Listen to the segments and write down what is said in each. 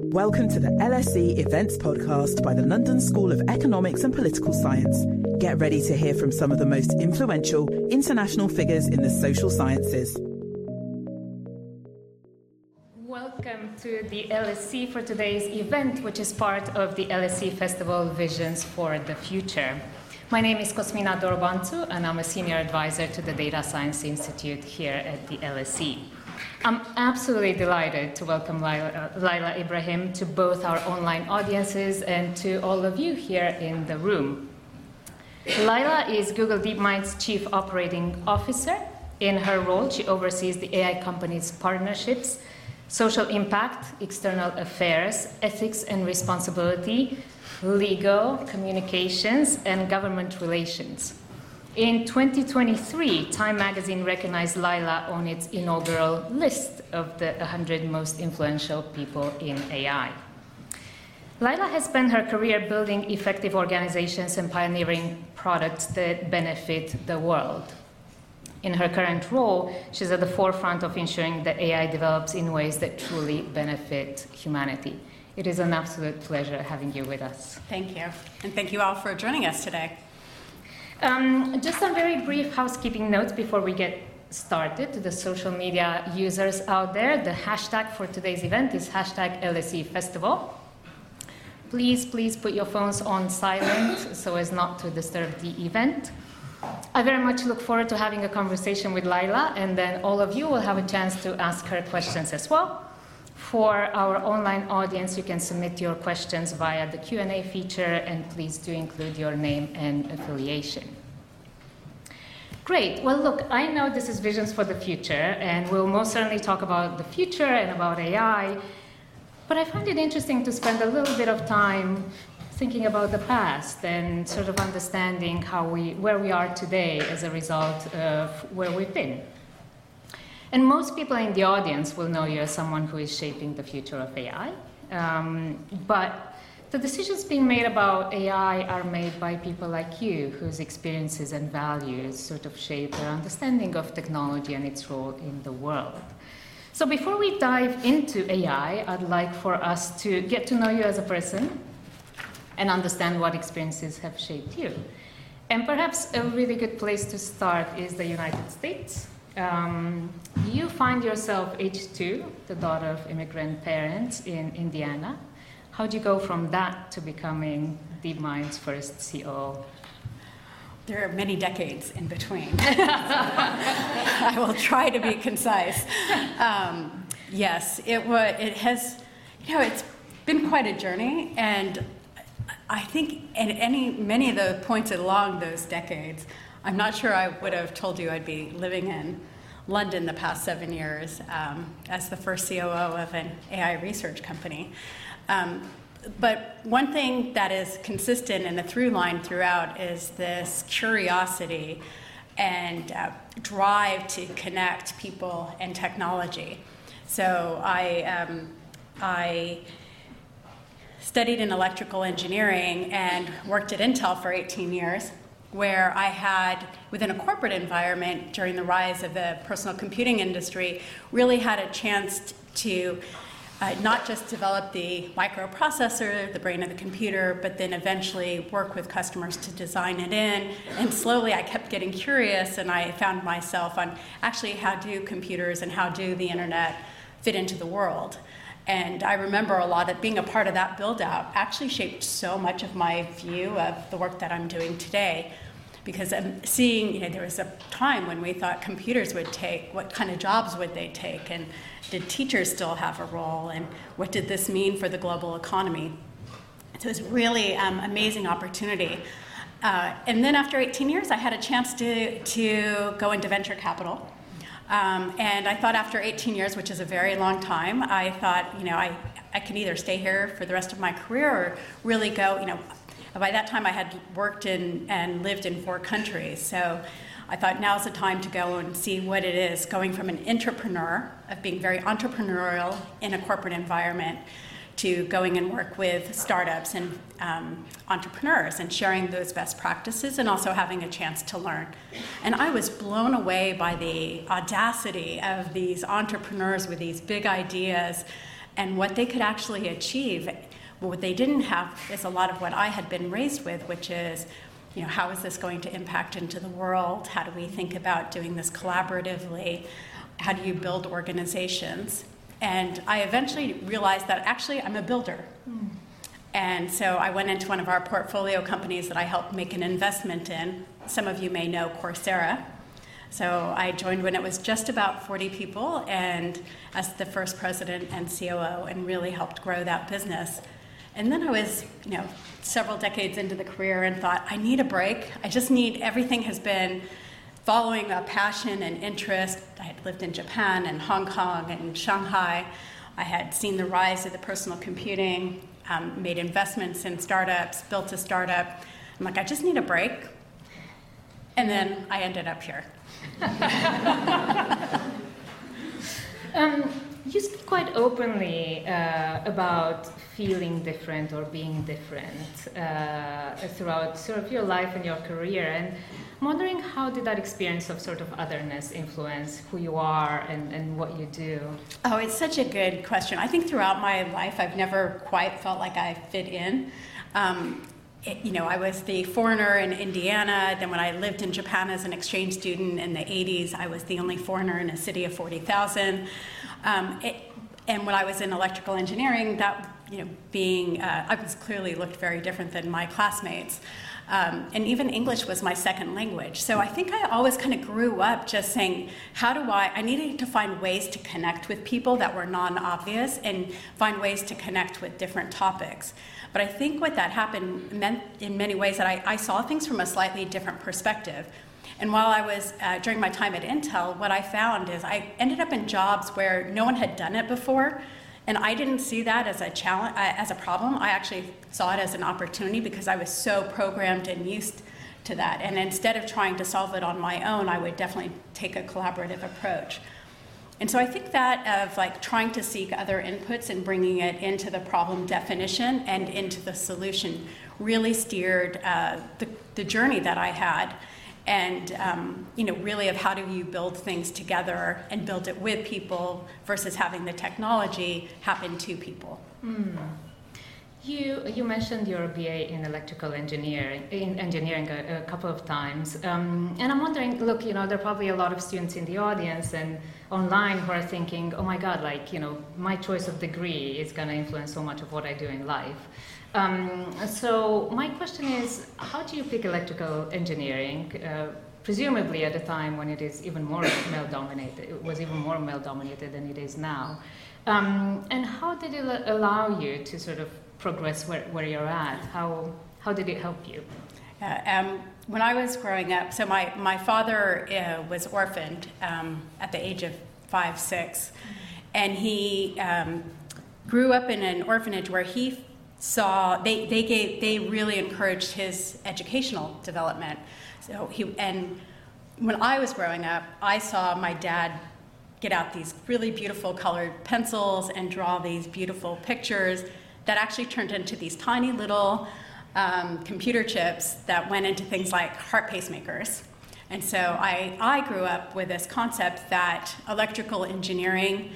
Welcome to the LSE Events Podcast by the London School of Economics and Political Science. Get ready to hear from some of the most influential international figures in the social sciences. Welcome to the LSE for today's event, which is part of the LSE Festival Visions for the Future. My name is Cosmina Dorobantu, and I'm a senior advisor to the Data Science Institute here at the LSE. I'm absolutely delighted to welcome Laila Ibrahim to both our online audiences and to all of you here in the room. Laila is Google DeepMind's Chief Operating Officer. In her role, she oversees the AI company's partnerships, social impact, external affairs, ethics and responsibility, legal, communications, and government relations. In 2023, Time magazine recognized Laila on its inaugural list of the 100 most influential people in AI. Laila has spent her career building effective organizations and pioneering products that benefit the world. In her current role, she's at the forefront of ensuring that AI develops in ways that truly benefit humanity. It is an absolute pleasure having you with us. Thank you. And thank you all for joining us today. Just some very brief housekeeping notes before we get started to the social media users out there. The hashtag for today's event is hashtag LSE Festival. Please put your phones on silent so as not to disturb the event. I very much look forward to having a conversation with Laila, and then all of you will have a chance to ask her questions as well. For our online audience, you can submit your questions via the Q&A feature, and please do include your name and affiliation. Great. Well, look, I know this is Visions for the Future, and we'll most certainly talk about the future and about AI, but I find it interesting to spend a little bit of time thinking about the past and sort of understanding where we are today as a result of where we've been. And most people in the audience will know you as someone who is shaping the future of AI. But the decisions being made about AI are made by people like you, whose experiences and values sort of shape their understanding of technology and its role in the world. So before we dive into AI, I'd like for us to get to know you as a person and understand what experiences have shaped you. And perhaps a really good place to start is the United States. You find yourself age 2, the daughter of immigrant parents in Indiana. How'd you go from that to becoming DeepMind's first COO? There are many decades in between. I will try to be concise. Yes, it has, it's been quite a journey, and I think at many of the points along those decades, I'm not sure I would have told you I'd be living in London the past 7 years as the first COO of an AI research company. But one thing that is consistent and a through line throughout is this curiosity and drive to connect people and technology. So I studied in electrical engineering and worked at Intel for 18 years, where I had, within a corporate environment during the rise of the personal computing industry, really had a chance to not just develop the microprocessor, the brain of the computer, but then eventually work with customers to design it in. And slowly I kept getting curious, and I found myself on actually how do computers and how do the internet fit into the world. And I remember a lot of being a part of that build-out actually shaped so much of my view of the work that I'm doing today. Because I'm seeing, there was a time when we thought computers would take, what kind of jobs would they take? And did teachers still have a role? And what did this mean for the global economy? So it was really amazing opportunity. And then after 18 years, I had a chance to go into venture capital. And I thought after 18 years, which is a very long time, I thought, I can either stay here for the rest of my career or really go, by that time I had worked in and lived in 4 countries. So I thought now's the time to go and see what it is, going from an entrepreneur, of being very entrepreneurial in a corporate environment, to going and work with startups and entrepreneurs and sharing those best practices and also having a chance to learn. And I was blown away by the audacity of these entrepreneurs with these big ideas and what they could actually achieve. What they didn't have is a lot of what I had been raised with, which is, how is this going to impact into the world? How do we think about doing this collaboratively? How do you build organizations? And I eventually realized that actually I'm a builder. And so I went into one of our portfolio companies that I helped make an investment in. Some of you may know Coursera. So I joined when it was just about 40 people, and as the first president and COO, and really helped grow that business. And then I was, several decades into the career and thought, I need a break. Everything has been following a passion and interest. I had lived in Japan and Hong Kong and Shanghai. I had seen the rise of the personal computing, made investments in startups, built a startup. I'm like, I just need a break. And then I ended up here. You speak quite openly about feeling different or being different throughout sort of your life and your career. And I'm wondering, how did that experience of sort of otherness influence who you are and what you do? Oh, it's such a good question. I think throughout my life, I've never quite felt like I fit in. I was the foreigner in Indiana. Then when I lived in Japan as an exchange student in the 80s, I was the only foreigner in a city of 40,000. And when I was in electrical engineering, I was clearly looked very different than my classmates. And even English was my second language. So I think I always kind of grew up just saying, I needed to find ways to connect with people that were non-obvious and find ways to connect with different topics. But I think what that happened meant in many ways that I saw things from a slightly different perspective. And while I was, during my time at Intel, what I found is I ended up in jobs where no one had done it before. And I didn't see that as a challenge, as a problem. I actually saw it as an opportunity because I was so programmed and used to that. And instead of trying to solve it on my own, I would definitely take a collaborative approach. And so I think that of trying to seek other inputs and bringing it into the problem definition and into the solution really steered the journey that I had. And really of how do you build things together and build it with people versus having the technology happen to people. You mentioned your BA in electrical engineering a couple of times, and I'm wondering, look, there are probably a lot of students in the audience and online who are thinking, oh my God, my choice of degree is going to influence so much of what I do in life. So my question is, how do you pick electrical engineering? Presumably at a time when it is even more male-dominated, it was even more male-dominated than it is now. And how did it allow you to sort of progress where you're at? How did it help you? When I was growing up, so my father was orphaned at the age of 5, 6, and he grew up in an orphanage where he saw they really encouraged his educational development. So and when I was growing up, I saw my dad get out these really beautiful colored pencils and draw these beautiful pictures that actually turned into these tiny little computer chips that went into things like heart pacemakers. And so I grew up with this concept that electrical engineering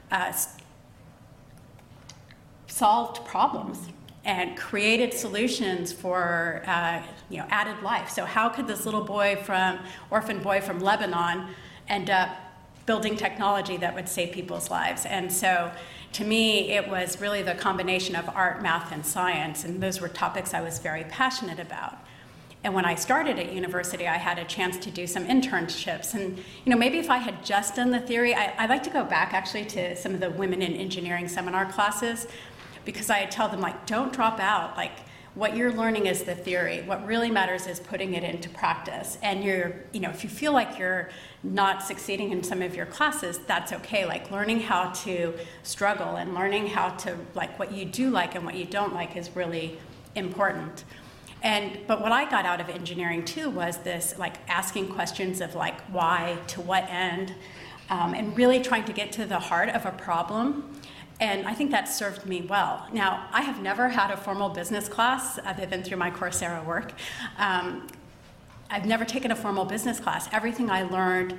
solved problems and created solutions for added life. So how could this little orphan boy from Lebanon end up building technology that would save people's lives? And so to me, it was really the combination of art, math, and science, and those were topics I was very passionate about. And when I started at university, I had a chance to do some internships. And maybe if I had just done the theory, I like to go back actually to some of the women in engineering seminar classes, because I tell them, don't drop out. What you're learning is the theory. What really matters is putting it into practice. And if you feel like you're not succeeding in some of your classes, that's okay. Learning how to struggle and learning how to what you do like and what you don't like is really important. But what I got out of engineering too was this asking questions of why, to what end, and really trying to get to the heart of a problem. And I think that served me well. Now, I have never had a formal business class other than through my Coursera work. I've never taken a formal business class. Everything I learned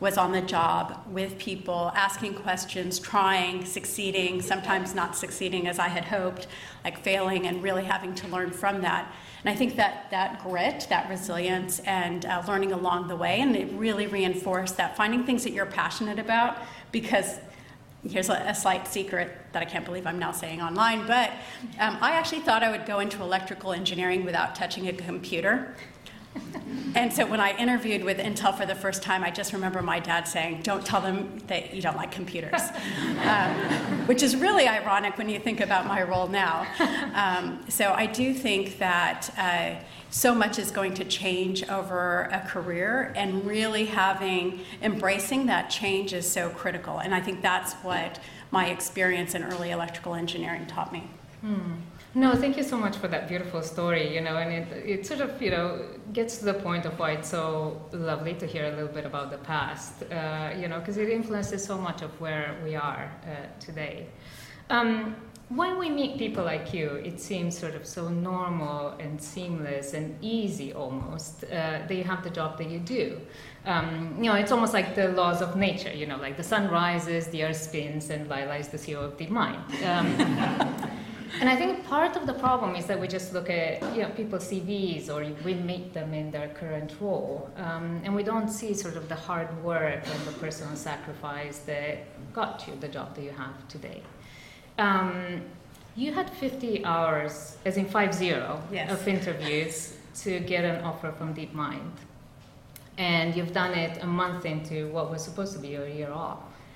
was on the job with people, asking questions, trying, succeeding, sometimes not succeeding as I had hoped, like failing and really having to learn from that. And I think that grit, that resilience, and learning along the way, and it really reinforced that finding things that you're passionate about, because here's a slight secret that I can't believe I'm now saying online, but I actually thought I would go into electrical engineering without touching a computer. And so when I interviewed with Intel for the first time, I just remember my dad saying, "Don't tell them that you don't like computers," which is really ironic when you think about my role now. So I do think that so much is going to change over a career, and really embracing that change is so critical. And I think that's what my experience in early electrical engineering taught me. No, thank you so much for that beautiful story, and it sort of, gets to the point of why it's so lovely to hear a little bit about the past, because it influences so much of where we are today. When we meet people like you, it seems sort of so normal and seamless and easy almost that you have the job that you do. It's almost like the laws of nature, like the sun rises, the earth spins, and Lila is the CEO of DeepMind. And I think part of the problem is that we just look at people's CVs, or we meet them in their current role, and we don't see sort of the hard work and the personal sacrifice that got you the job that you have today. You had 50 hours, as in 50, yes, of interviews to get an offer from DeepMind, and you've done it a month into what was supposed to be a year off.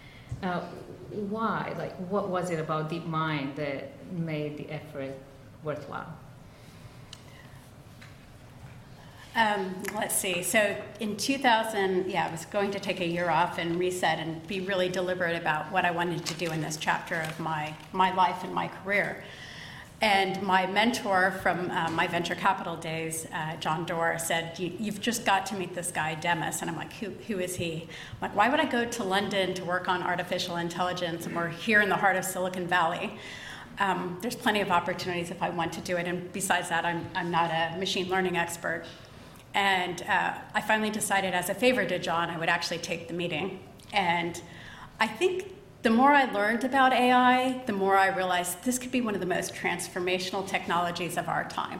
Why? Like, what was it about DeepMind that made the effort worthwhile? Let's see. So in 2000, I was going to take a year off and reset and be really deliberate about what I wanted to do in this chapter of my life and my career. And my mentor from my venture capital days, John Doerr, said, "You've just got to meet this guy, Demis." And I'm like, who is he? I'm like, why would I go to London to work on artificial intelligence, and we're here in the heart of Silicon Valley? There's plenty of opportunities if I want to do it. And besides that, I'm not a machine learning expert. And I finally decided, as a favor to John, I would actually take the meeting. And I think the more I learned about AI, the more I realized this could be one of the most transformational technologies of our time.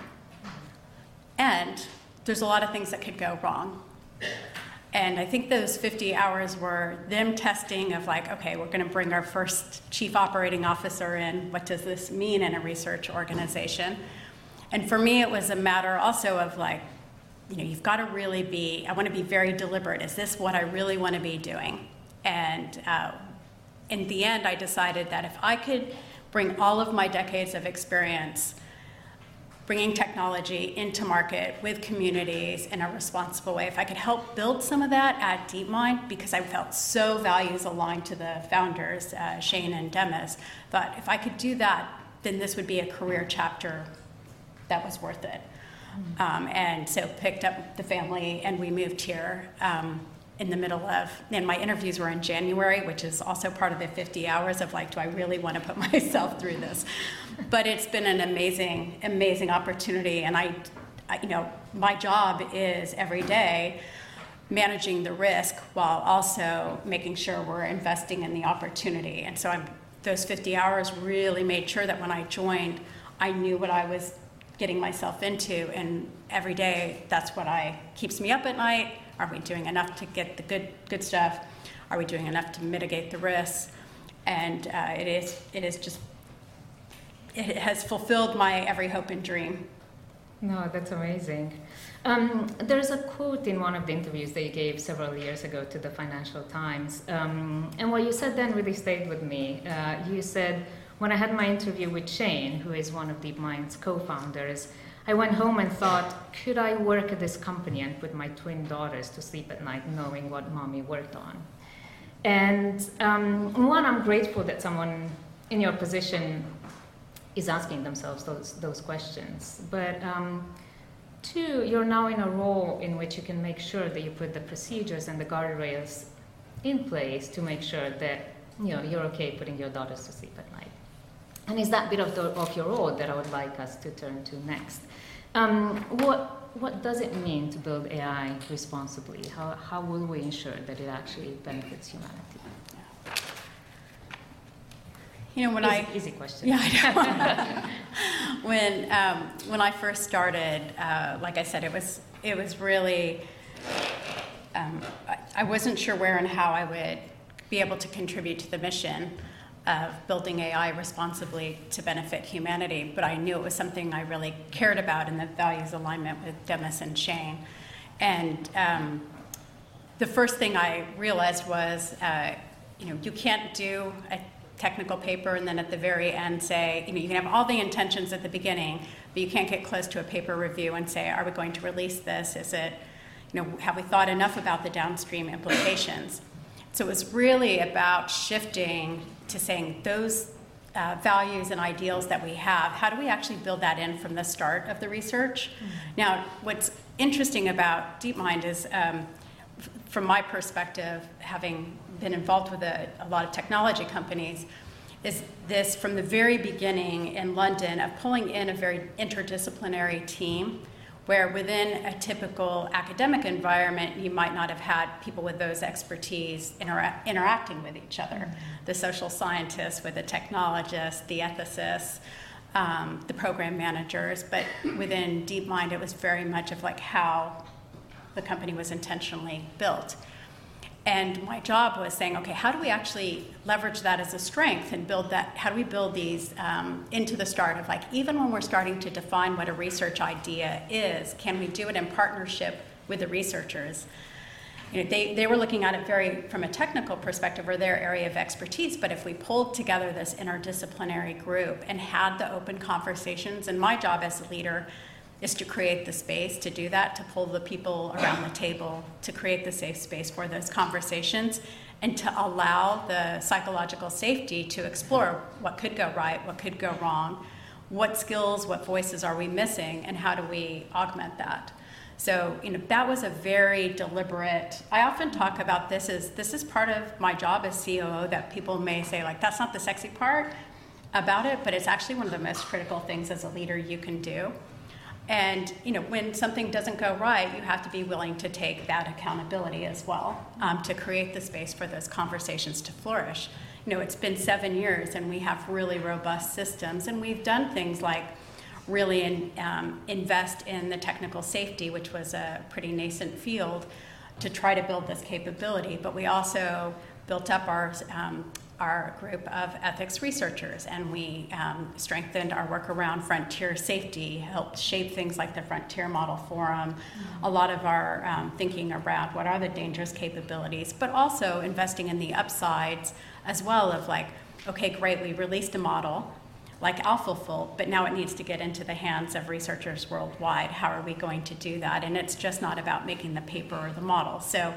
And there's a lot of things that could go wrong. And I think those 50 hours were them testing of like, okay, we're going to bring our first chief operating officer in. What does this mean in a research organization? And for me, it was a matter also of like, you've got to really I want to be very deliberate. Is this what I really want to be doing? And in the end, I decided that if I could bring all of my decades of experience bringing technology into market with communities in a responsible way, if I could help build some of that at DeepMind, because I felt so values aligned to the founders, Shane and Demis, thought if I could do that, then this would be a career chapter that was worth it. And so picked up the family, and we moved here in the middle of, and my interviews were in January, which is also part of the 50 hours of like, do I really want to put myself through this? But it's been an amazing, amazing opportunity. And I my job is every day managing the risk while also making sure we're investing in the opportunity. And so those 50 hours really made sure that when I joined, I knew what I was getting myself into, and every day that's what keeps me up at night. Are we doing enough to get the good stuff? Are we doing enough to mitigate the risks? And it has fulfilled my every hope and dream. No, that's amazing. There's a quote in one of the interviews that you gave several years ago to the Financial Times, and what you said then really stayed with me. You said, "When I had my interview with Shane, who is one of DeepMind's co-founders, I went home and thought, could I work at this company and put my twin daughters to sleep at night knowing what mommy worked on?" And one, I'm grateful that someone in your position is asking themselves those questions. But two, you're now in a role in which you can make sure that you put the procedures and the guardrails in place to make sure that you're okay putting your daughters to sleep at night. And it's that bit of your role that I would like us to turn to next. What does it mean to build AI responsibly? How will we ensure that it actually benefits humanity? You know, easy question. Yeah, I know. When I first started, like I said, it was really I wasn't sure where and how I would be able to contribute to the mission of building AI responsibly to benefit humanity, but I knew it was something I really cared about in the values alignment with Demis and Shane. And the first thing I realized was, you can't do a technical paper and then at the very end say, you can have all the intentions at the beginning, but you can't get close to a paper review and say, are we going to release this? Is it, have we thought enough about the downstream implications? So it was really about shifting to saying those values and ideals that we have, how do we actually build that in from the start of the research? Mm-hmm. Now, what's interesting about DeepMind is, from my perspective, having been involved with a lot of technology companies, is this from the very beginning in London of pulling in a very interdisciplinary team where within a typical academic environment, you might not have had people with those expertise interacting with each other. Mm-hmm. The social scientists with the technologists, the ethicists, the program managers, but within DeepMind, it was very much of like how the company was intentionally built. And my job was saying, okay, how do we actually leverage that as a strength and build that? How do we build these into the start of like, even when we're starting to define what a research idea is, can we do it in partnership with the researchers? They were looking at it very from a technical perspective or their area of expertise, but if we pulled together this interdisciplinary group and had the open conversations, and my job as a leader is to create the space to do that, to pull the people around the table, to create the safe space for those conversations, and to allow the psychological safety to explore what could go right, what could go wrong, what skills, what voices are we missing, and how do we augment that. So, that was a very deliberate, I often talk about this is part of my job as COO that people may say, like, that's not the sexy part about it, but it's actually one of the most critical things as a leader you can do. And when something doesn't go right, you have to be willing to take that accountability as well, to create the space for those conversations to flourish. It's been 7 years, and we have really robust systems, and we've done things like really invest in the technical safety, which was a pretty nascent field, to try to build this capability. But we also built up our group of ethics researchers, and we strengthened our work around frontier safety, helped shape things like the Frontier Model Forum, a lot of our thinking around what are the dangerous capabilities, but also investing in the upsides as well of like, okay, great, we released a model like AlphaFold, but now it needs to get into the hands of researchers worldwide. How are we going to do that? And it's just not about making the paper or the model. So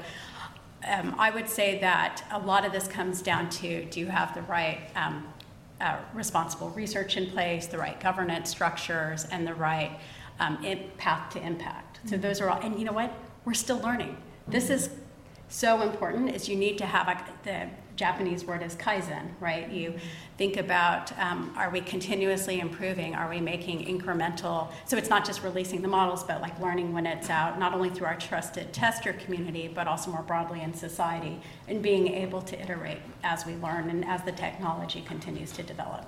I would say that a lot of this comes down to, do you have the right responsible research in place, the right governance structures, and the right path to impact. So those are all, and you know what? We're still learning. This is so important, is you need to have, the Japanese word is kaizen, right? You think about, are we continuously improving? Are we making incremental, so it's not just releasing the models, but like learning when it's out, not only through our trusted tester community, but also more broadly in society, and being able to iterate as we learn and as the technology continues to develop.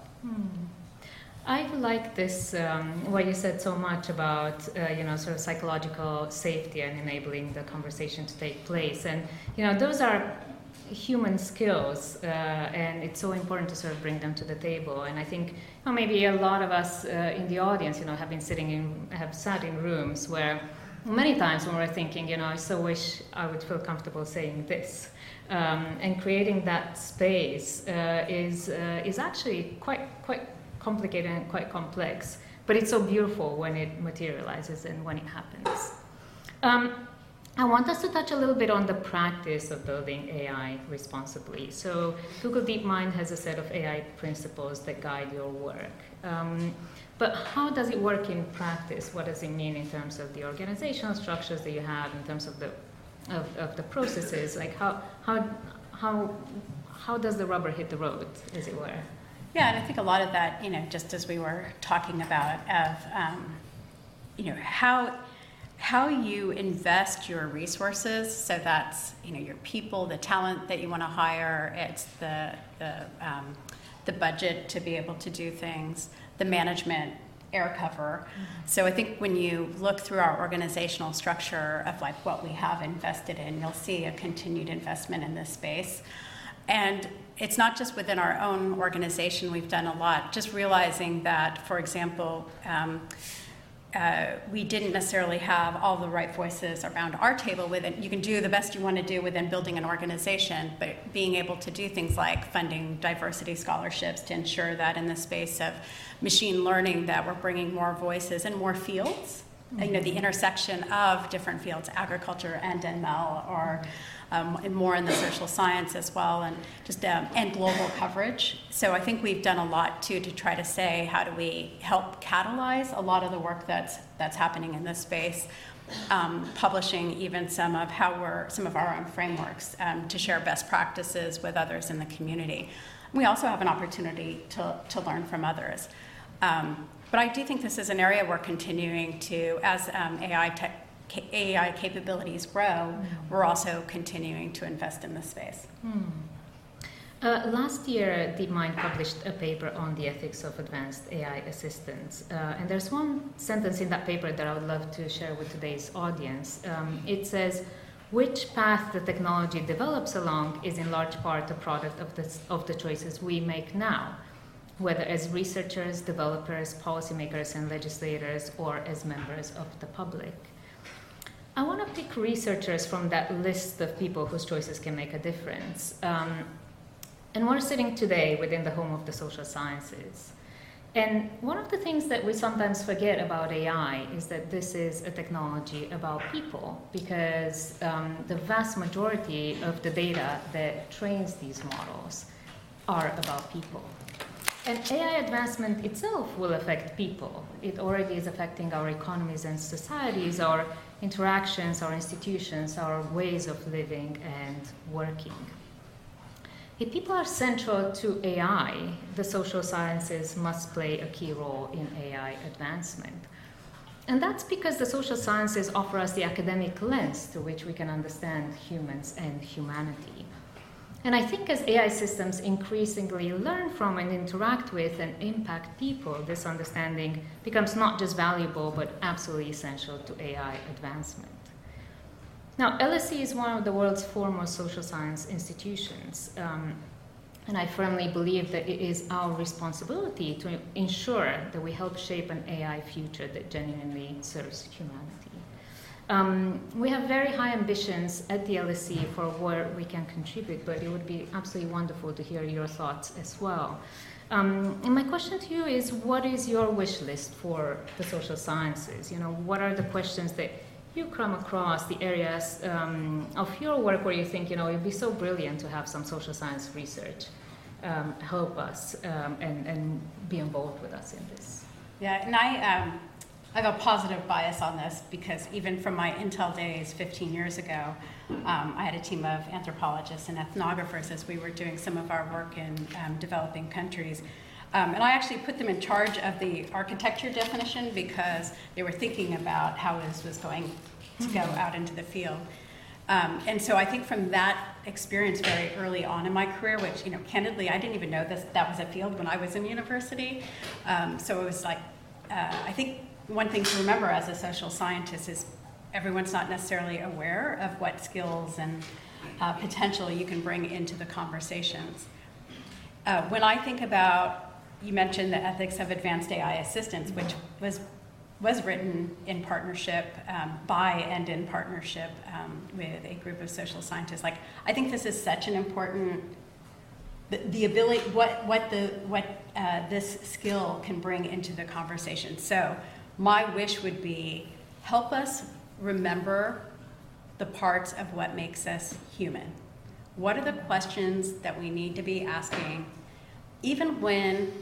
I like this, what you said so much about, sort of psychological safety and enabling the conversation to take place. And, those are human skills, and it's so important to sort of bring them to the table. And I think maybe a lot of us in the audience, have sat in rooms where many times when we're thinking, I so wish I would feel comfortable saying this. And creating that space is actually quite complicated and quite complex, but it's so beautiful when it materializes and when it happens. I want us to touch a little bit on the practice of building AI responsibly. So Google DeepMind has a set of AI principles that guide your work. But how does it work in practice? What does it mean in terms of the organizational structures that you have, in terms of the processes? Like how does the rubber hit the road, as it were? Yeah, and I think a lot of that, just as we were talking about, of how you invest your resources. So that's your people, the talent that you want to hire. It's the budget to be able to do things, the management, air cover. So I think when you look through our organizational structure of like what we have invested in, you'll see a continued investment in this space. And it's not just within our own organization. We've done a lot, just realizing that, for example, we didn't necessarily have all the right voices around our table with it. You can do the best you want to do within building an organization, but being able to do things like funding diversity scholarships to ensure that in the space of machine learning that we're bringing more voices and more fields, the intersection of different fields, agriculture and ML, or more in the social science as well, and just and global coverage. So I think we've done a lot too to try to say, how do we help catalyze a lot of the work that's happening in this space, publishing even some of our own frameworks to share best practices with others in the community. We also have an opportunity to learn from others. But I do think this is an area we're continuing to, as AI capabilities grow, we're also continuing to invest in this space. Last year, DeepMind published a paper on the ethics of advanced AI assistants. And there's one sentence in that paper that I would love to share with today's audience. It says, "Which path the technology develops along is in large part a product of the choices we make now, whether as researchers, developers, policymakers, and legislators, or as members of the public." I want to pick researchers from that list of people whose choices can make a difference. And we're sitting today within the home of the social sciences. And one of the things that we sometimes forget about AI is that this is a technology about people, because the vast majority of the data that trains these models are about people. And AI advancement itself will affect people. It already is affecting our economies and societies, our interactions, our institutions, our ways of living and working. If people are central to AI, the social sciences must play a key role in AI advancement. And that's because the social sciences offer us the academic lens through which we can understand humans and humanity. And I think as AI systems increasingly learn from and interact with and impact people, this understanding becomes not just valuable, but absolutely essential to AI advancement. Now, LSE is one of the world's foremost social science institutions, and I firmly believe that it is our responsibility to ensure that we help shape an AI future that genuinely serves humanity. We have very high ambitions at the LSE for where we can contribute, but it would be absolutely wonderful to hear your thoughts as well. And my question to you is, what is your wish list for the social sciences? What are the questions that you come across, the areas of your work where you think, it'd be so brilliant to have some social science research help us and be involved with us in this? Yeah, and I have a positive bias on this, because even from my Intel days 15 years ago, I had a team of anthropologists and ethnographers as we were doing some of our work in developing countries. And I actually put them in charge of the architecture definition, because they were thinking about how this was going to go out into the field. And so I think from that experience very early on in my career, which, candidly, I didn't even know that was a field when I was in university. So it was like, I think one thing to remember as a social scientist is everyone's not necessarily aware of what skills and potential you can bring into the conversations. When I think about, you mentioned the ethics of advanced AI assistance, which was written in partnership by and in partnership with a group of social scientists. Like, I think this is such an important, the ability, what this skill can bring into the conversation. So my wish would be, help us remember the parts of what makes us human. What are the questions that we need to be asking, even when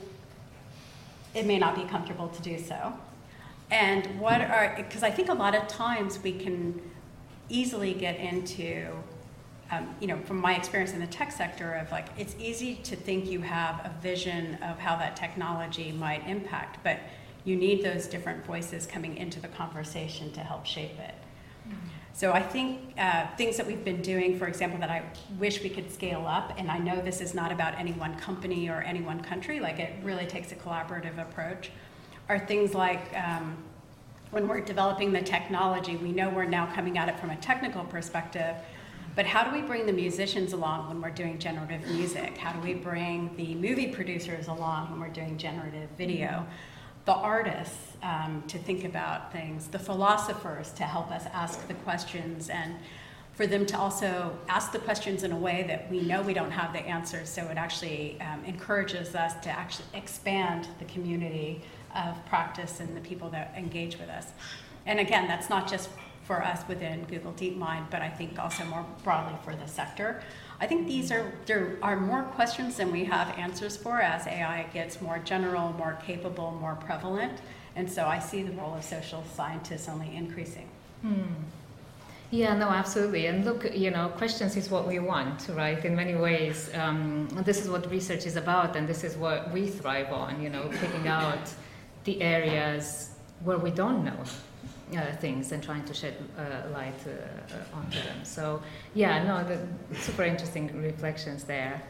it may not be comfortable to do so? And because I think a lot of times we can easily get into, from my experience in the tech sector, of like, it's easy to think you have a vision of how that technology might impact, but you need those different voices coming into the conversation to help shape it. So I think things that we've been doing, for example, that I wish we could scale up, and I know this is not about any one company or any one country, like it really takes a collaborative approach, are things like when we're developing the technology, we know we're now coming at it from a technical perspective, but how do we bring the musicians along when we're doing generative music? How do we bring the movie producers along when we're doing generative video? The artists to think about things, the philosophers to help us ask the questions, and for them to also ask the questions in a way that we know we don't have the answers, so it actually encourages us to actually expand the community of practice and the people that engage with us. And again, that's not just for us within Google DeepMind, but I think also more broadly for the sector. I think there are more questions than we have answers for as AI gets more general, more capable, more prevalent. And so I see the role of social scientists only increasing. Yeah, no, absolutely. And look, questions is what we want, right? In many ways, this is what research is about, and this is what we thrive on, picking out the areas where we don't know things and trying to shed light onto them. So, yeah, no, super interesting reflections there.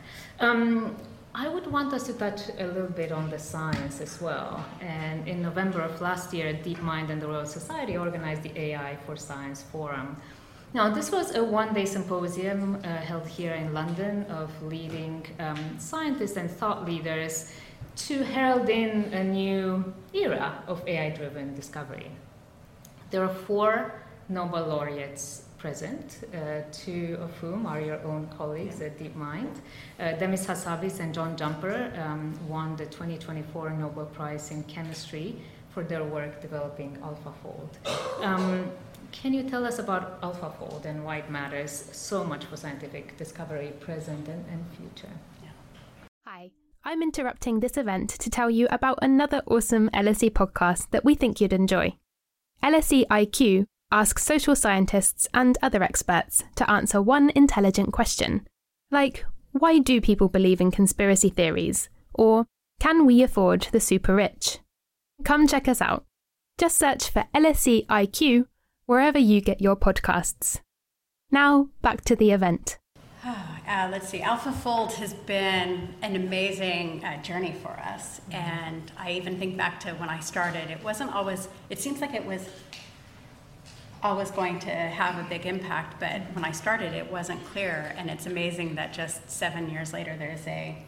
I would want us to touch a little bit on the science as well. And in November of last year, DeepMind and the Royal Society organized the AI for Science Forum. Now, this was a one-day symposium held here in London of leading scientists and thought leaders to herald in a new era of AI-driven discovery. There are 4 Nobel laureates present, 2 of whom are your own colleagues at DeepMind. Demis Hassabis and John Jumper won the 2024 Nobel Prize in Chemistry for their work developing AlphaFold. Can you tell us about AlphaFold and why it matters so much for scientific discovery, present and future? Yeah. Hi, I'm interrupting this event to tell you about another awesome LSE podcast that we think you'd enjoy. LSE IQ asks social scientists and other experts to answer one intelligent question, like, why do people believe in conspiracy theories? Or, can we afford the super rich? Come check us out. Just search for LSE IQ wherever you get your podcasts. Now, back to the event. Let's see, AlphaFold has been an amazing journey for us. And I even think back to when I started, it seems like it was always going to have a big impact, but when I started, it wasn't clear. And it's amazing that just 7 years later, there's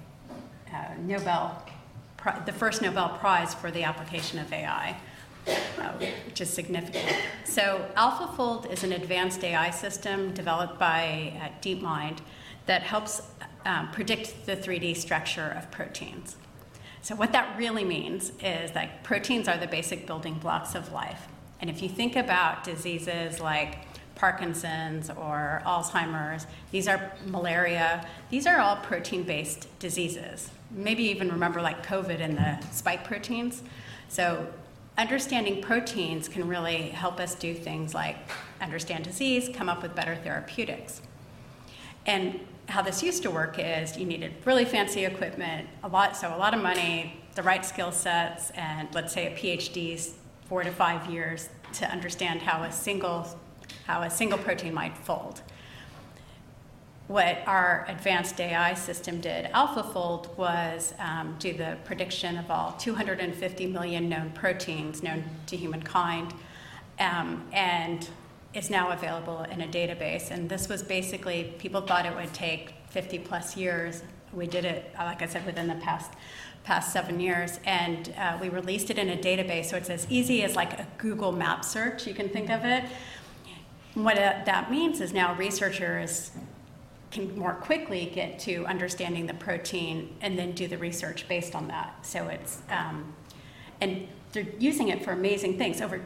the first Nobel Prize for the application of AI, which is significant. So AlphaFold is an advanced AI system developed by DeepMind that helps predict the 3D structure of proteins. So what that really means is that proteins are the basic building blocks of life. And if you think about diseases like Parkinson's or Alzheimer's, these are malaria, these are all protein-based diseases. Maybe even remember like COVID and the spike proteins. So understanding proteins can really help us do things like understand disease, come up with better therapeutics. And how this used to work is you needed really fancy equipment, a lot of money, the right skill sets, and let's say a PhD's 4 to 5 years to understand how a single protein might fold. What our advanced AI system did, AlphaFold, was do the prediction of all 250 million known proteins known to humankind, and is now available in a database. And this was basically, people thought it would take 50 plus years. We did it, like I said, within the past 7 years, and we released it in a database, so it's as easy as like a Google map search, you can think of it. What that means is now researchers can more quickly get to understanding the protein and then do the research based on that. So it's, and they're using it for amazing things. Over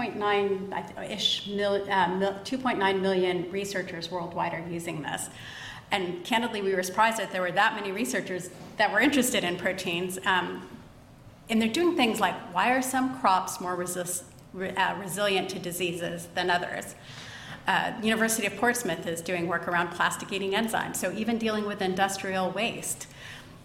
2.9 million researchers worldwide are using this. And candidly, we were surprised that there were that many researchers that were interested in proteins. And they're doing things like, why are some crops more resilient to diseases than others? University of Portsmouth is doing work around plastic-eating enzymes, so even dealing with industrial waste.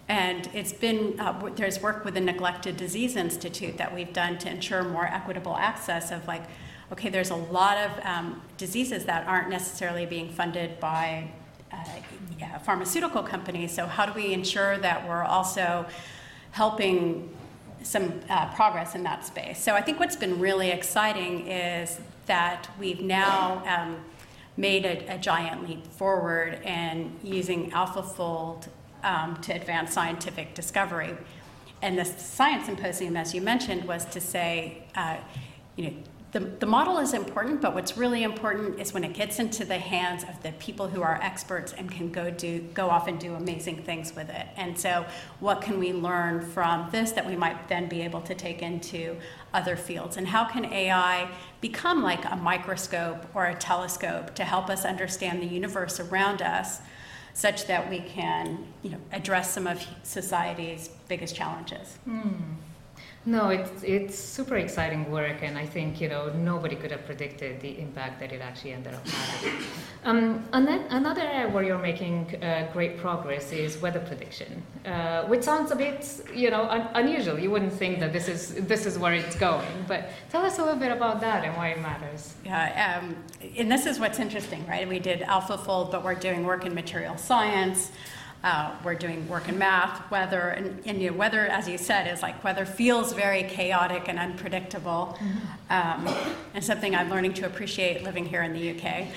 And it's been, there's work with the Neglected Disease Institute that we've done to ensure more equitable access of like, okay, there's a lot of diseases that aren't necessarily being funded by pharmaceutical companies. So how do we ensure that we're also helping some progress in that space? So I think what's been really exciting is that we've now made a giant leap forward in using AlphaFold to advance scientific discovery. And the Science Symposium, as you mentioned, was to say, the model is important, but what's really important is when it gets into the hands of the people who are experts and can go off and do amazing things with it. And so what can we learn from this that we might then be able to take into other fields? And how can AI become like a microscope or a telescope to help us understand the universe around us, such that we can, address some of society's biggest challenges? No, it's super exciting work, and I think nobody could have predicted the impact that it actually ended up having. And then another area where you're making great progress is weather prediction, which sounds a bit unusual. You wouldn't think that this is where it's going, but tell us a little bit about that and why it matters. Yeah, and this is what's interesting, right? We did AlphaFold, but we're doing work in material science. We're doing work in math, weather, and weather, as you said, is like weather feels very chaotic and unpredictable, and something I'm learning to appreciate living here in the UK.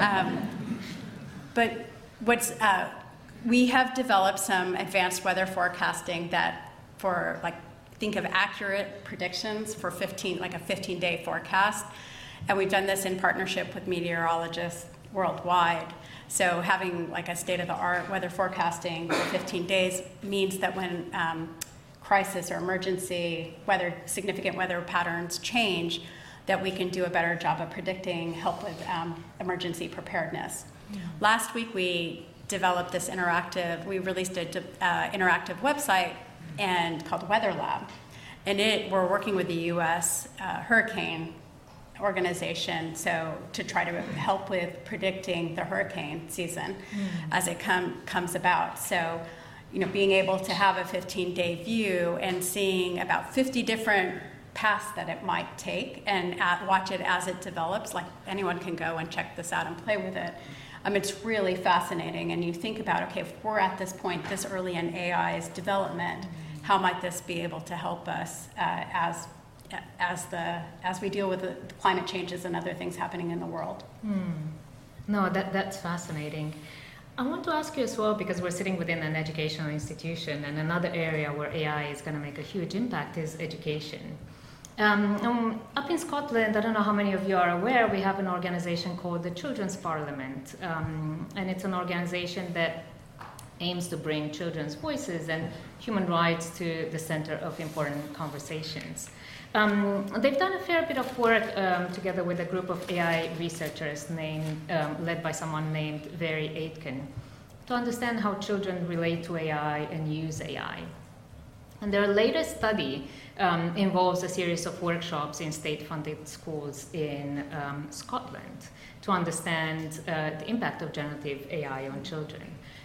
But we have developed some advanced weather forecasting that think of accurate predictions for a 15-day forecast, and we've done this in partnership with meteorologists worldwide. So having like a state-of-the-art weather forecasting for 15 days means that when crisis or emergency significant weather patterns change, that we can do a better job of predicting, help with emergency preparedness. Yeah. Last week we developed this we released an interactive website called Weather Lab. And we're working with the U.S. hurricane organization, so to try to help with predicting the hurricane season as it comes about. So, being able to have a 15-day view and seeing about 50 different paths that it might take and watch it as it develops. Like anyone can go and check this out and play with it. It's really fascinating. And you think about, okay, if we're at this point this early in AI's development, how might this be able to help us as we deal with the climate changes and other things happening in the world? No, that's fascinating. I want to ask you as well, because we're sitting within an educational institution, and another area where AI is going to make a huge impact is education. Up in Scotland, I don't know how many of you are aware, we have an organization called the Children's Parliament, and it's an organization that aims to bring children's voices and human rights to the center of important conversations. They've done a fair bit of work together with a group of AI researchers led by someone named Veri Aitken to understand how children relate to AI and use AI. And their latest study involves a series of workshops in state-funded schools in Scotland to understand the impact of generative AI on children.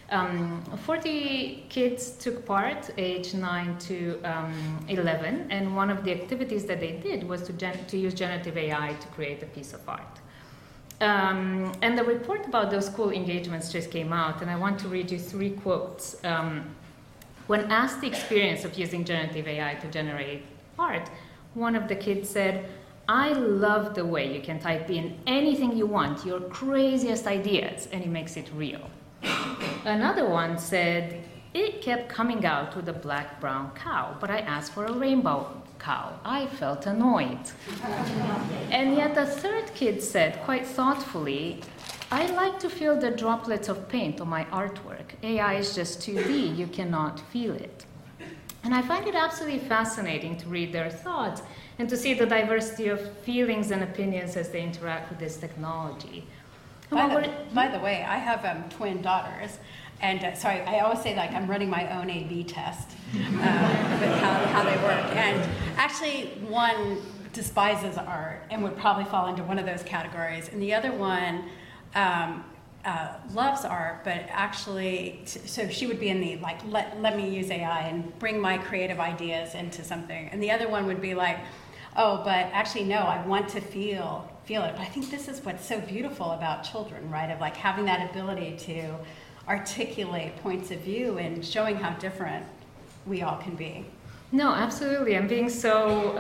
40 kids took part, age 9 to 11, and one of the activities that they did was to use generative AI to create a piece of art. And the report about those school engagements just came out, and I want to read you 3 quotes. When asked the experience of using generative AI to generate art, one of the kids said, "I love the way you can type in anything you want, your craziest ideas, and it makes it real." Another one said, "It kept coming out with a black-brown cow, but I asked for a rainbow cow. I felt annoyed." And yet a third kid said, quite thoughtfully, "I like to feel the droplets of paint on my artwork. AI is just 2D, you cannot feel it." And I find it absolutely fascinating to read their thoughts and to see the diversity of feelings and opinions as they interact with this technology. By the way, I have twin daughters, and so I always say I'm running my own A/B test with how they work. And actually, one despises art and would probably fall into one of those categories, and the other one loves art, but actually, so she would be in the, like, let me use AI and bring my creative ideas into something. And the other one would be like, oh, but actually, no, I want to feel it. But I think this is what's so beautiful about children, right? Of like having that ability to articulate points of view and showing how different we all can be. No, absolutely. I'm being so,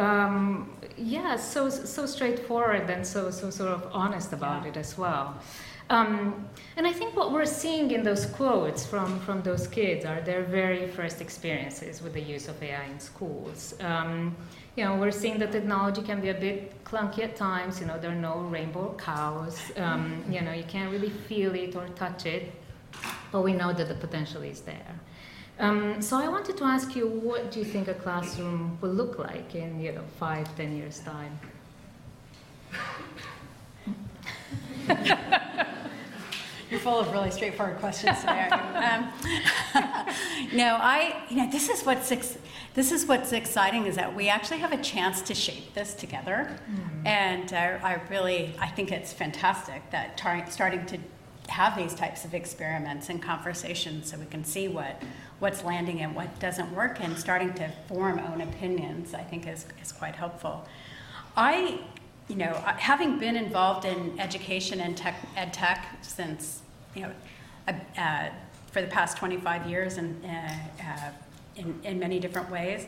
so straightforward and so sort of honest about it as well. And I think what we're seeing in those quotes from those kids are their very first experiences with the use of AI in schools. We're seeing that technology can be a bit clunky at times. There are no rainbow cows. You can't really feel it or touch it, but we know that the potential is there. So I wanted to ask you, what do you think a classroom will look like in 5-10 years time? You're full of really straightforward questions today, aren't you? No, this is what's exciting, is that we actually have a chance to shape this together. Mm-hmm. And I think it's fantastic that starting to have these types of experiments and conversations so we can see what's landing and what doesn't work, and starting to form own opinions, I think is quite helpful. Having been involved in education and ed tech since, for the past 25 years and in many different ways,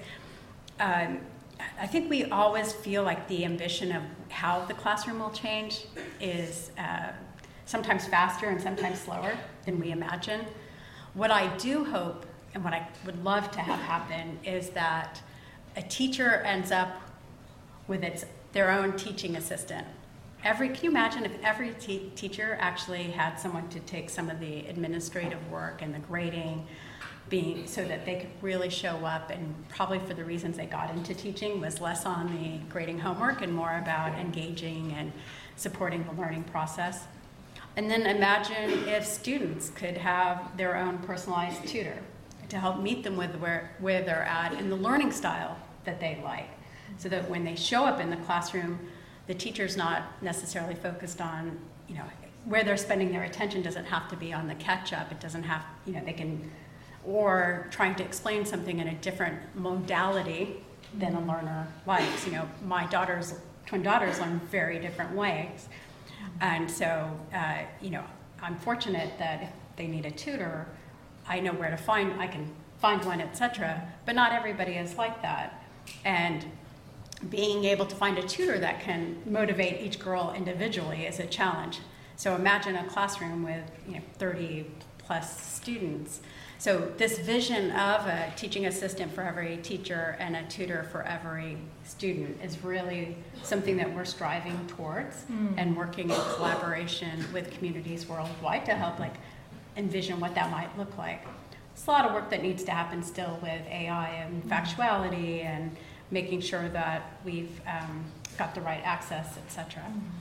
I think we always feel like the ambition of how the classroom will change is sometimes faster and sometimes slower than we imagine. What I do hope, and what I would love to have happen, is that a teacher ends up with their own teaching assistant. Can you imagine if every teacher actually had someone to take some of the administrative work and the grading, so that they could really show up, and probably for the reasons they got into teaching was less on the grading homework and more about engaging and supporting the learning process. And then imagine if students could have their own personalized tutor to help meet them with where they're at and the learning style that they like, so that when they show up in the classroom, the teacher's not necessarily focused on, where they're spending their attention doesn't have to be on the catch-up. It doesn't have, they can, or trying to explain something in a different modality than a learner likes. My twin daughters learn very different ways. And so, I'm fortunate that if they need a tutor, I know where to I can find one, etc. But not everybody is like that. And being able to find a tutor that can motivate each girl individually is a challenge. So imagine a classroom with 30 plus students. So this vision of a teaching assistant for every teacher and a tutor for every student is really something that we're striving towards, and working in collaboration with communities worldwide to help envision what that might look like. There's a lot of work that needs to happen still with AI and factuality and making sure that we've got the right access, etc.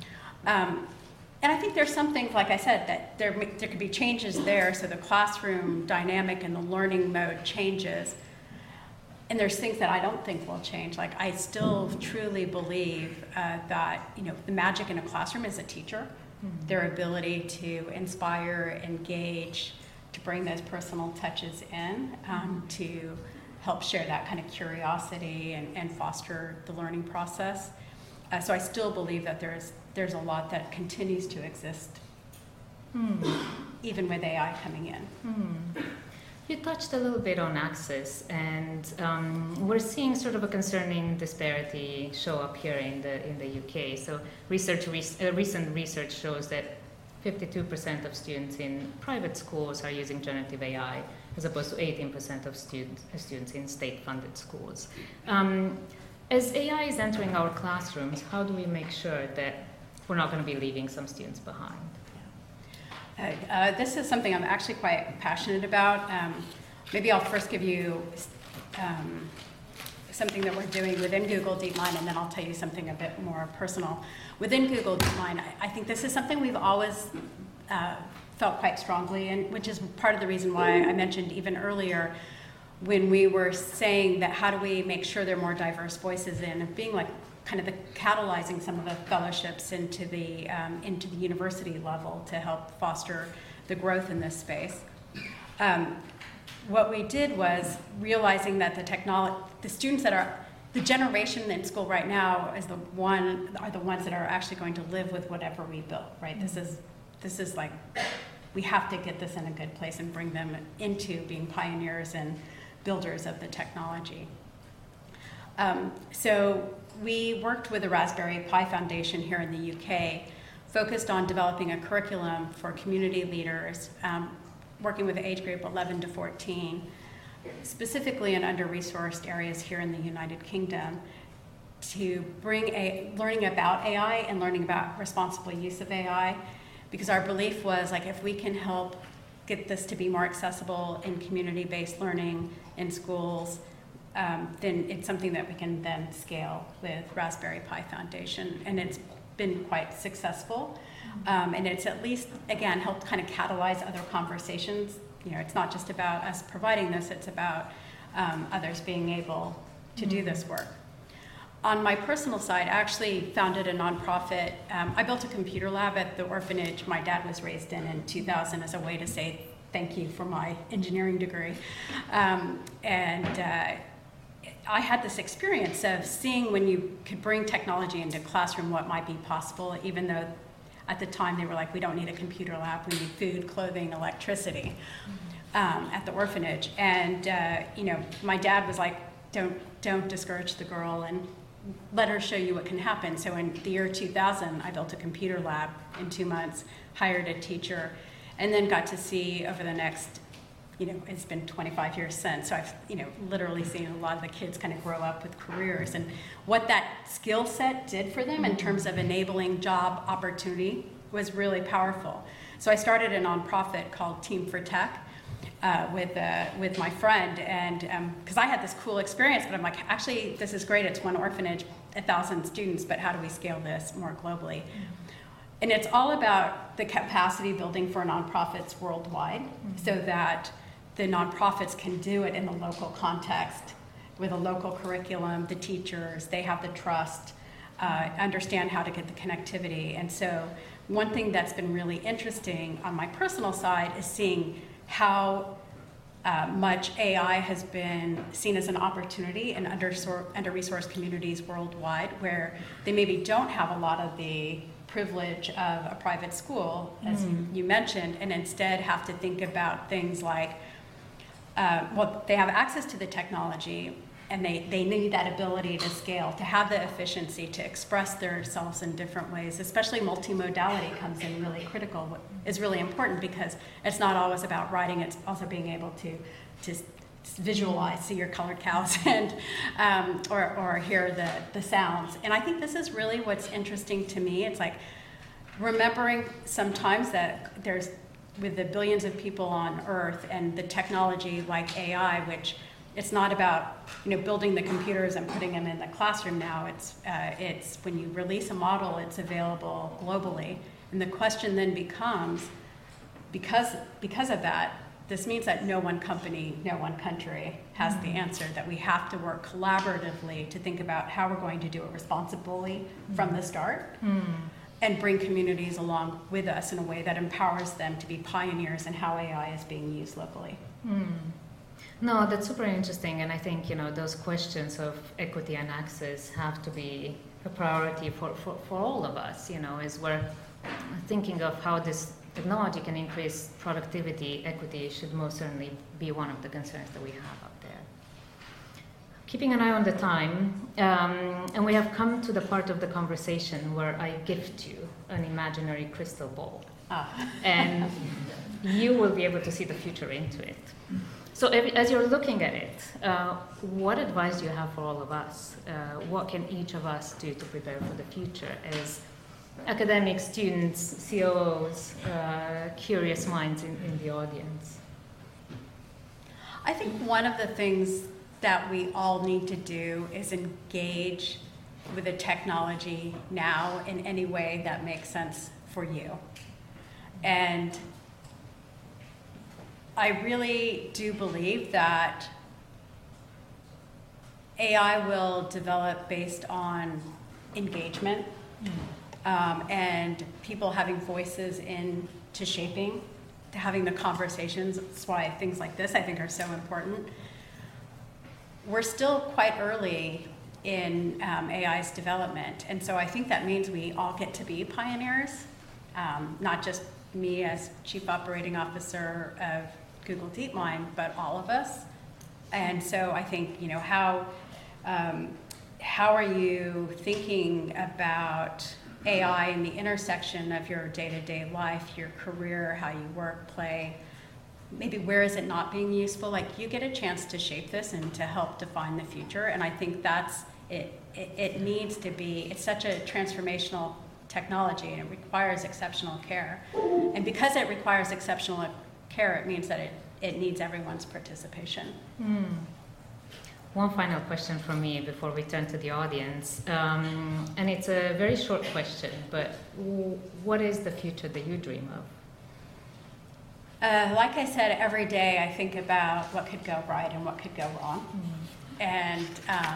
And I think there's some things, like I said, that there could be changes there, so the classroom dynamic and the learning mode changes. And there's things that I don't think will change. Like, I still truly believe that the magic in a classroom is a teacher, their ability to inspire, engage, to bring those personal touches in, to help share that kind of curiosity and foster the learning process. So I still believe that there's a lot that continues to exist, even with AI coming in. You touched a little bit on access, and we're seeing sort of a concerning disparity show up here in the UK. So recent research shows that 52% of students in private schools are using generative AI, as opposed to 18% of students in state-funded schools. As AI is entering our classrooms, how do we make sure that we're not going to be leaving some students behind? This is something I'm actually quite passionate about. Maybe I'll first give you something that we're doing within Google DeepMind, and then I'll tell you something a bit more personal. Within Google DeepMind, I think this is something we've always felt quite strongly in, which is part of the reason why I mentioned even earlier when we were saying that how do we make sure there are more diverse voices in, and being like kind of the catalyzing some of the fellowships into the university level to help foster the growth in this space. What we did was realizing that the students that are the generation in school right now are the ones that are actually going to live with whatever we built, right? This is like, we have to get this in a good place and bring them into being pioneers and builders of the technology. So we worked with the Raspberry Pi Foundation here in the UK, focused on developing a curriculum for community leaders, working with the age group 11 to 14, specifically in under-resourced areas here in the United Kingdom, to bring learning about AI and learning about responsible use of AI, because our belief was, like, if we can help get this to be more accessible in community-based learning in schools, then it's something that we can then scale with Raspberry Pi Foundation, and it's been quite successful. And it's at least, again, helped kind of catalyze other conversations. You know, it's not just about us providing this, it's about others being able to do this work. On my personal side, I actually founded a nonprofit. I built a computer lab at the orphanage my dad was raised in 2000 as a way to say thank you for my engineering degree. I had this experience of seeing when you could bring technology into classroom what might be possible, even though at the time they were like, we don't need a computer lab, we need food, clothing, electricity, at the orphanage. And you know, my dad was like, don't discourage the girl and let her show you what can happen. So in the year 2000, I built a computer lab in 2 months, hired a teacher, and then got to see over the next, you know, it's been 25 years since, so I've, you know, literally seen a lot of the kids kind of grow up with careers, and what that skill set did for them in terms of enabling job opportunity was really powerful. So I started a nonprofit called Team for Tech with my friend, and because I had this cool experience, but I'm like, actually, this is great, it's one orphanage, 1,000 students, but how do we scale this more globally? And it's all about the capacity building for nonprofits worldwide, so that the nonprofits can do it in the local context with a local curriculum, the teachers, they have the trust, understand how to get the connectivity. And so one thing that's been really interesting on my personal side is seeing how much AI has been seen as an opportunity in under-resourced communities worldwide, where they maybe don't have a lot of the privilege of a private school, as you mentioned, and instead have to think about things like, well, they have access to the technology, and they need that ability to scale, to have the efficiency to express themselves in different ways. Especially multimodality comes in really critical, is really important, because it's not always about writing, it's also being able to visualize, see your colored cows, and or hear the sounds. And I think this is really what's interesting to me. It's like remembering sometimes that there's, with the billions of people on Earth and the technology like AI, which it's not about, you know, building the computers and putting them in the classroom now. It's when you release a model, it's available globally. And the question then becomes, because of that, this means that no one company, no one country has the answer, that we have to work collaboratively to think about how we're going to do it responsibly from the start, and bring communities along with us in a way that empowers them to be pioneers in how AI is being used locally. No, that's super interesting, and I think, you know, those questions of equity and access have to be a priority for all of us, you know, as we're thinking of how this technology can increase productivity. Equity should most certainly be one of the concerns that we have out there. Keeping an eye on the time, and we have come to the part of the conversation where I gift you an imaginary crystal ball. And you will be able to see the future into it. So as you're looking at it, what advice do you have for all of us? What can each of us do to prepare for the future as academics, students, COOs, curious minds in the audience? I think one of the things that we all need to do is engage with the technology now in any way that makes sense for you. And I really do believe that AI will develop based on engagement and people having voices into shaping, to having the conversations. That's why things like this, I think, are so important. We're still quite early in AI's development, and so I think that means we all get to be pioneers, not just me as Chief Operating Officer of Google DeepMind, but all of us. And so I think, you know, how are you thinking about AI in the intersection of your day-to-day life, your career, how you work, play? Maybe where is it not being useful? Like, you get a chance to shape this and to help define the future, and I think that's it. It needs to be, it's such a transformational technology, and it requires exceptional care. And because it requires exceptional care, it means that it needs everyone's participation. One final question from me before we turn to the audience, and it's a very short question, but what is the future that you dream of? Like I said, every day I think about what could go right and what could go wrong. And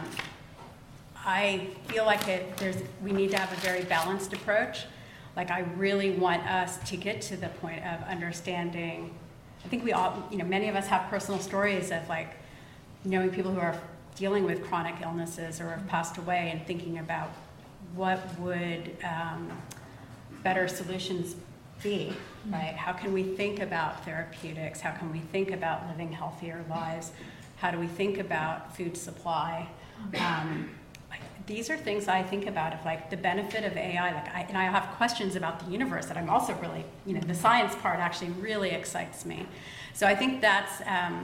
I feel like we need to have a very balanced approach. Like, I really want us to get to the point of understanding. I think we all, you know, many of us have personal stories of, like, knowing people who are dealing with chronic illnesses or have passed away, and thinking about what would better solutions be, right? How can we think about therapeutics? How can we think about living healthier lives? How do we think about food supply? These are things I think about, of, like, the benefit of AI. Like, and I have questions about the universe that I'm also really, you know, the science part actually really excites me. So I think that's,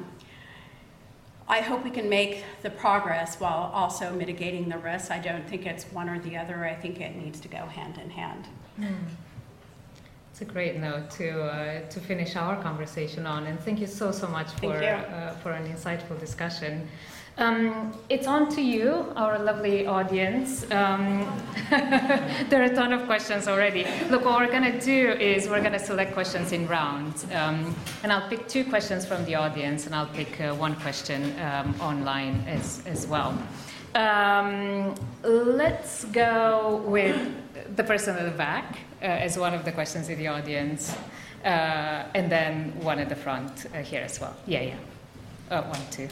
I hope we can make the progress while also mitigating the risks. I don't think it's one or the other. I think it needs to go hand in hand. It's a great note to finish our conversation on, and thank you so much for an insightful discussion. It's on to you, our lovely audience. There are a ton of questions already. Look, what we're going to do is we're going to select questions in rounds, and I'll pick 2 questions from the audience, and I'll pick 1 question online as well. Let's go with the person at the back as one of the questions in the audience, and then one at the front here as well. Yeah. 1, 2.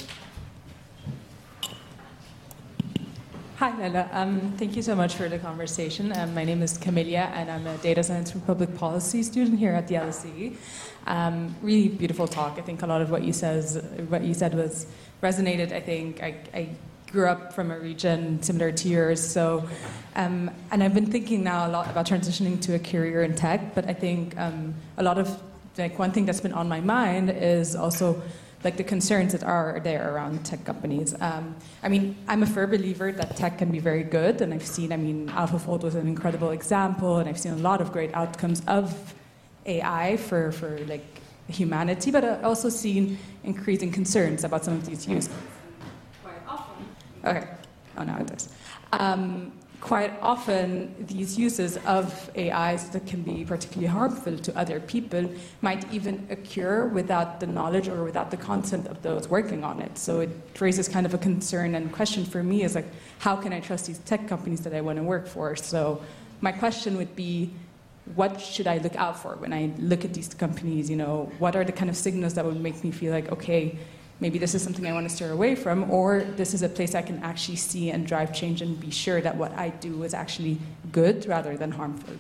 Hi, Lella. Thank you so much for the conversation. My name is Camelia, and I'm a data science for public policy student here at the LSE. Really beautiful talk. I think a lot of what you said was resonated. I think I grew up from a region similar to yours, so and I've been thinking now a lot about transitioning to a career in tech. But I think a lot of, like, one thing that's been on my mind is also, like, the concerns that are there around tech companies. I mean, I'm a firm believer that tech can be very good, and I've seen, AlphaFold was an incredible example, and I've seen a lot of great outcomes of AI for like humanity, but I've also seen increasing concerns about some of these uses. Quite often. Okay. Oh, now it does. Quite often, these uses of AIs that can be particularly harmful to other people might even occur without the knowledge or without the consent of those working on it. So it raises kind of a concern and question for me is, like, how can I trust these tech companies that I want to work for? So my question would be, what should I look out for when I look at these companies? You know, what are the kind of signals that would make me feel like, okay, maybe this is something I want to steer away from, or this is a place I can actually see and drive change and be sure that what I do is actually good rather than harmful?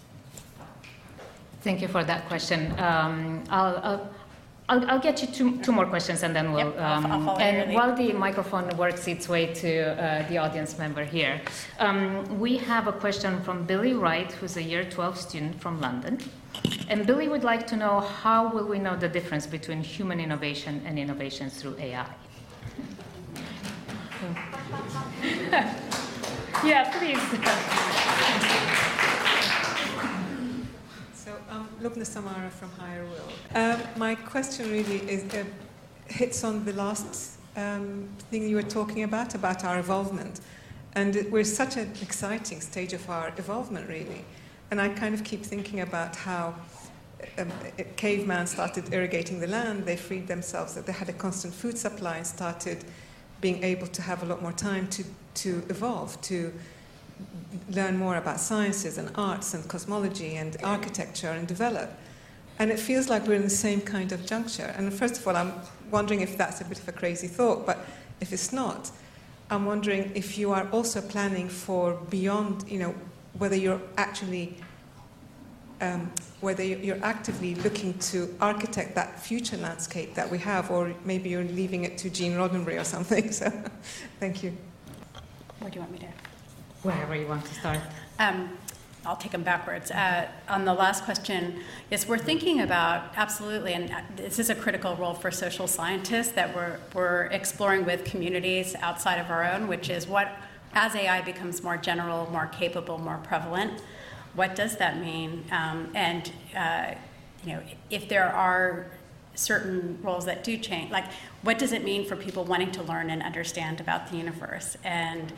Thank you for that question. I'll get you two more questions, and then we'll. And while the microphone works its way to the audience member here, we have a question from Billy Wright, who's a year 12 student from London. And Billy would like to know, how will we know the difference between human innovation and innovation through AI? Yeah, please. So, Lubna Samara from Higher Will. My question really is, hits on the last thing you were talking about our evolvement. And we're such an exciting stage of our evolvement, really. And I kind of keep thinking about how caveman started irrigating the land, they freed themselves, that they had a constant food supply and started being able to have a lot more time to evolve, to learn more about sciences and arts and cosmology and architecture and develop. And it feels like we're in the same kind of juncture. And first of all, I'm wondering if that's a bit of a crazy thought, but if it's not, I'm wondering if you are also planning for beyond, whether you're actually, whether you're actively looking to architect that future landscape that we have, or maybe you're leaving it to Gene Roddenberry or something. So, thank you. Where do you want me to? Wherever you want to start. I'll take them backwards. On the last question, yes, we're thinking about, absolutely, and this is a critical role for social scientists that we're exploring with communities outside of our own, which is what, as AI becomes more general, more capable, more prevalent, what does that mean? If there are certain roles that do change, like what does it mean for people wanting to learn and understand about the universe? And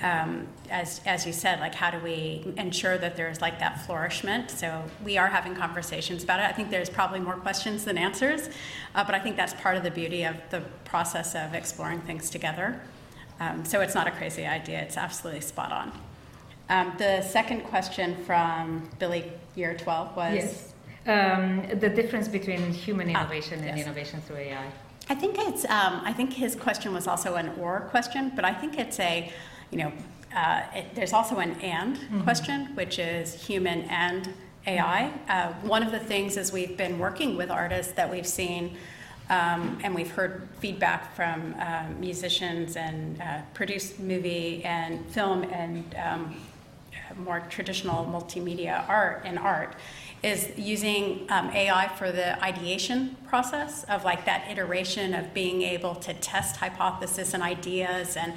as you said, like how do we ensure that there's like that flourishment? So we are having conversations about it. I think there's probably more questions than answers, but I think that's part of the beauty of the process of exploring things together. So it's not a crazy idea. It's absolutely spot on. The second question from Billy, year 12, was? Yes. The difference between human innovation and innovation through AI. I think it's. I think his question was also an or question, but I think it's a. There's also an and question, which is human and AI. One of the things is we've been working with artists that we've seen, and we've heard feedback from musicians and produced movie and film and more traditional multimedia art, is using AI for the ideation process of like that iteration of being able to test hypotheses and ideas. And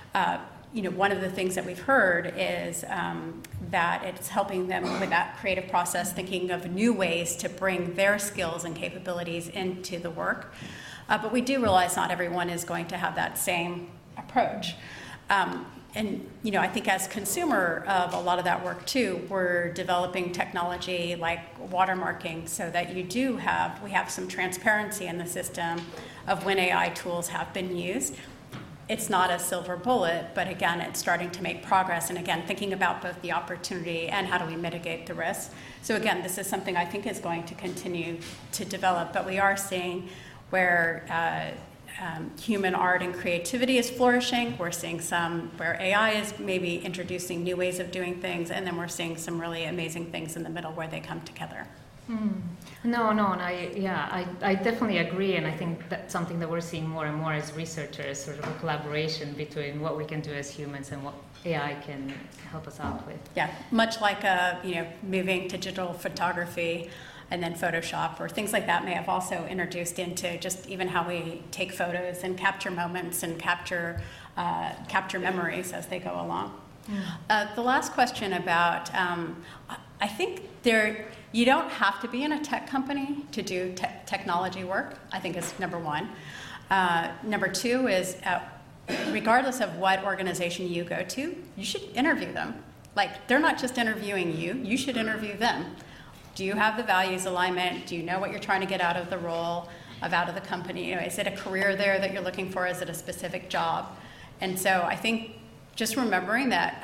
one of the things that we've heard is that it's helping them with that creative process, thinking of new ways to bring their skills and capabilities into the work. But we do realize not everyone is going to have that same approach. And I think as consumer of a lot of that work too, we're developing technology like watermarking so that we have some transparency in the system of when AI tools have been used. It's not a silver bullet, but again, it's starting to make progress. And again, thinking about both the opportunity and how do we mitigate the risk. So again, this is something I think is going to continue to develop, but we are seeing where human art and creativity is flourishing. We're seeing some where AI is maybe introducing new ways of doing things, and then we're seeing some really amazing things in the middle where they come together. No, and I definitely agree, and I think that's something that we're seeing more and more as researchers, sort of a collaboration between what we can do as humans and what AI can help us out with. Yeah, much like moving to digital photography and then Photoshop or things like that may have also introduced into just even how we take photos and capture moments and capture memories as they go along. The last question about, I think you don't have to be in a tech company to do technology work, I think is number one. Number two is, regardless of what organization you go to, you should interview them. Like, they're not just interviewing you, you should interview them. Do you have the values alignment? Do you know what you're trying to get out of the role, out of the company? Is it a career there that you're looking for? Is it a specific job? And so I think just remembering that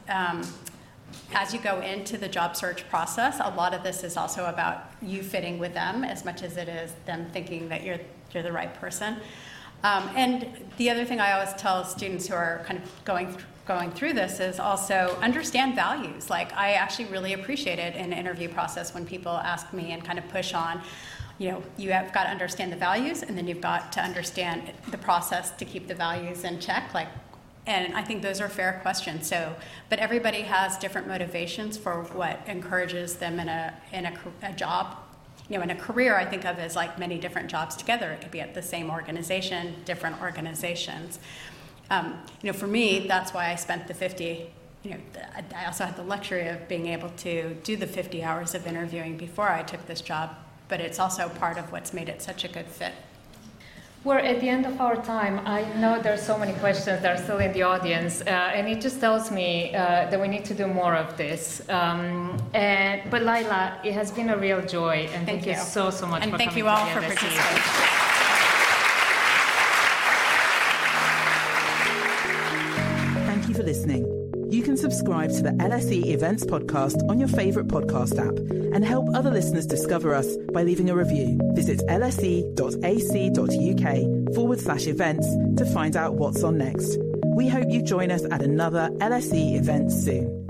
as you go into the job search process, a lot of this is also about you fitting with them as much as it is them thinking that you're the right person. And the other thing I always tell students who are kind of going through this is also understand values. Like, I actually really appreciate it in the interview process when people ask me and kind of push on, you have got to understand the values, and then you've got to understand the process to keep the values in check. And I think those are fair questions. But everybody has different motivations for what encourages them in a job. In a career, I think of as like many different jobs together. It could be at the same organization, different organizations. For me, that's why I spent the 50. I also had the luxury of being able to do the 50 hours of interviewing before I took this job. But it's also part of what's made it such a good fit. We're at the end of our time. I know there's so many questions that are still in the audience, and it just tells me that we need to do more of this. But Laila, it has been a real joy, and thank you so much for coming. And thank you all for participating. Thank you for listening. You can subscribe subscribe to the LSE Events podcast on your favourite podcast app and help other listeners discover us by leaving a review. Visit lse.ac.uk/events to find out what's on next. We hope you join us at another LSE event soon.